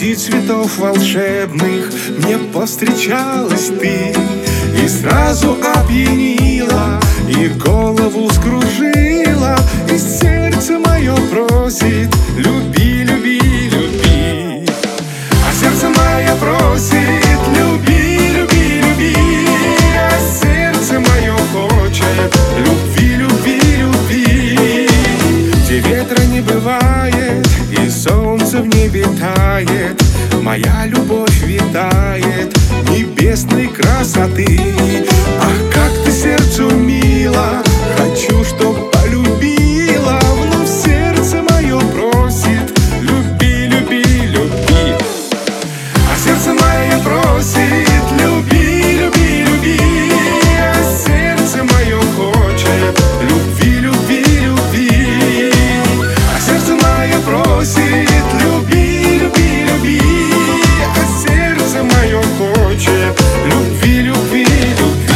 Среди цветов волшебных мне повстречалась ты, и сразу опьянила, и голову скружила, и сердце мое просит: люби, люби, люби. А сердце мое просит: люби, люби, люби. А сердце мое хочет: любви, любви, любви. Где ветра не бывает и солнце в небе тает, моя любовь витает небесной красоты. Ах, как ты сердцу мила, хочу, чтоб полюбила. Вновь сердце мое просит: люби, люби, люби. А сердце мое просит: люби, люби, люби. А сердце мое хочет: любви, любви, любви. А сердце мое просит: люби, люби, люби. А сердце мое хочет: любви, любви, любви.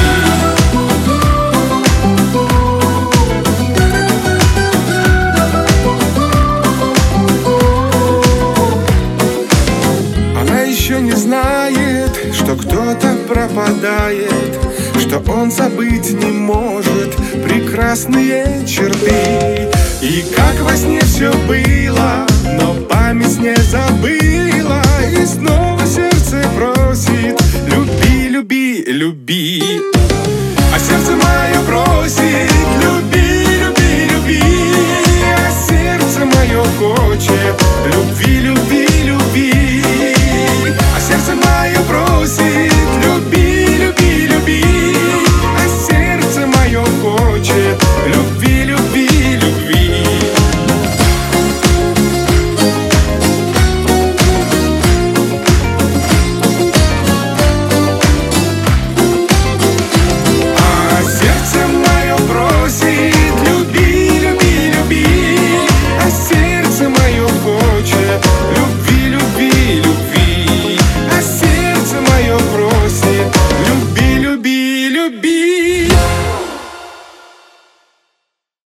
Она еще не знает, что кто-то пропадает, что он забыть не может прекрасные черты. И как во сне все было, но память не забыла, и снова сердце просит: люби, люби, люби.